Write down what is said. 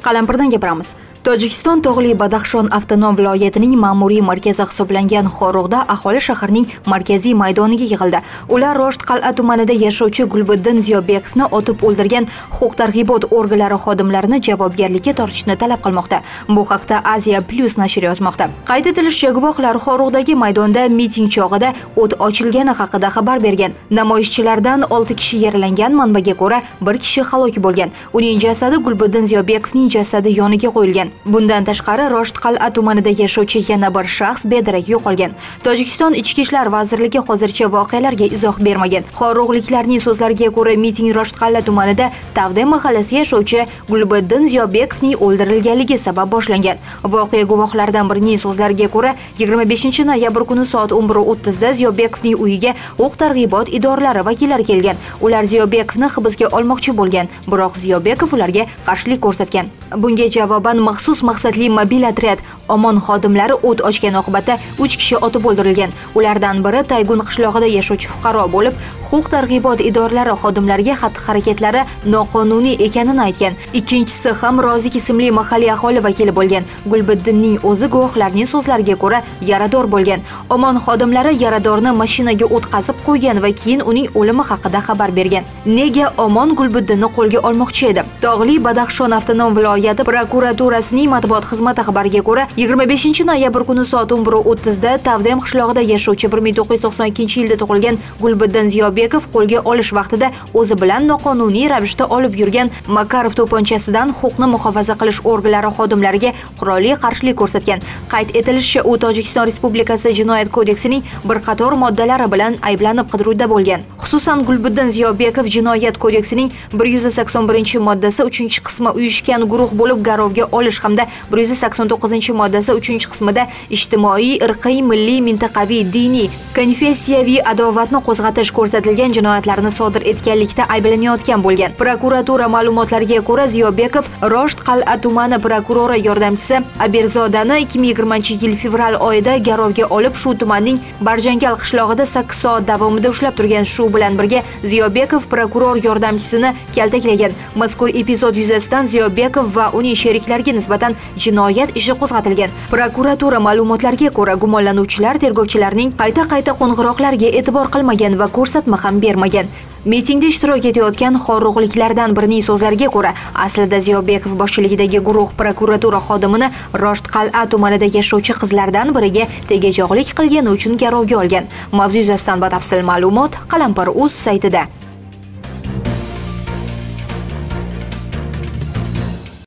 Qalampirdan gapiramiz. Tojikiston tog'li Badaxshon avtonom viloyatining ma'muriy markazi hisoblangan Xorug'da aholi shaharning markaziy maydoniga yig'ildi. Ular Roshd qal'a tumanida yashovchi Gulbuddin Ziyobekovni otib o'ldirgan huquq-tartibot organlari xodimlarini javobgarlikka tortishni talab qilmoqda. Bu haqda Asia Plus nashri yozmoqda. Qayd etilishicha, guvohlar Xorug'dagi maydonda miting chog'ida o't ochilgani haqida xabar bergan. Namoyishchilardan 6 kishi yaralangan, manbaga ko'ra 1 kishi halok bo'lgan. Uning jasadi Gulbuddin Ziyobekovning jasadi yoniga qo'yilgan. Bundan tashqari Roshd qal'a tumanida yashovchi yana bir shaxs bedarak yo'qolgan. Tojikiston Ichki ishlar vazirligi hozircha voqealarga izoh bermagan. Xorug'liklarning so'zlariga ko'ra, miting Roshd qal'a tumanida Tavde mahallasida yashovchi Gulbuddin Ziyobekovning o'ldirilganligi sabab boshlangan. Voqea guvohlaridan birining so'zlariga ko'ra, 25 noyabr kuni soat 11:30 da Ziyobekovning uyiga huquq-tartibot idoralari vakillari kelgan. Ular Ziyobekovni hibsga olmoqchi bo'lgan, biroq Ziyobekov ularga qarshilik ko'rsatgan. Bunga javoban maxsus maqsadli mobil otryad Omon xodimlari o't ochgan oqibatda 3 kishi otib o'ldirilgan. Ulardan biri Taygun qishlog'ida yashovchi fuqaro bo'lib, huquq-tartibot idoralari xodimlariga xatti-harakatlari noqonuniy ekanini aytgan. Ikkinchisi ham Rozik ismli mahalliy aholi vakili bo'lgan. Gulbuddinning o'zi guvohlarning so'zlariga ko'ra yarador bo'lgan. Omon xodimlari yaradorni mashinaga o'tkazib qo'ygan va keyin uning o'limi haqida xabar bergan. Nega Omon Gulbuddinni qo'lga olmoqchi edi? Tog'li Badaxshon avtonom viloyati prokuraturasining matbuot xizmati xabariga ko'ra, 25 noyabr kuni soat 11:30 da Tavdem qishlog'ida yashovchi 1992-yilda tug'ilgan Gulbuddin Ziyobekov qo'lga olish vaqtida o'zi bilan noqonuniy ravishda olib yurgan Makarov to'pponchasidan huquqni muhofaza qilish organlari xodimlariga qurolli qarshilik ko'rsatgan. Qayd etilishicha, u Tojikiston Respublikasi Jinoyat kodeksining bir qator moddalari bilan ayblanib qidiruvda bo'lgan. Xususan, Gulbuddin Ziyobekov Jinoyat kodeksining 181-moddasi 3-qismi uyushgan guruh bo'lib garovga olish hamda 189-moddasi 3-qismida ijtimoiy, irqiy, milliy, mintaqaviy, diniy, konfessiyaviy adovatni qo'zg'atish ko'rsatilgan jinoyatlarni sodir etganlikda ayblanayotgan bo'lgan. Prokuratura ma'lumotlariga ko'ra, Ziyobekov Roshd qal'a tumani prokurori yordamchisi Abirzodani 2020-yil fevral oyida garovga olib, shu tumanning Barjangal qishlog'ida 8 soat davomida ushlab turgan. Shu bilan birga Ziyobekov prokuror yordamchisini kaltaklagan. Mazkur epizod yuzasidan Ziyobekov va uning sheriklariga nisbatan jinoyat ishi qo'zg'atilgan. Prokuratura ma'lumotlariga ko'ra, gumonlanuvchilar tergovchilarning qayta qo'ng'iroqlarga e'tibor qilmagan va ko'rsatma ham bermagan. Mitingda ishtirok etayotgan xorug'liklardan birining so'zlariga ko'ra, aslida Ziyobekov boshchiligidagi guruh prokuratura xodimini Roshd qal'a tumanida yashovchi qizlardan biriga tegajog'lik qilgani uchun garovga olgan. Mavzu yuzasidan batafsil ma'lumot Qalampir.uz saytida.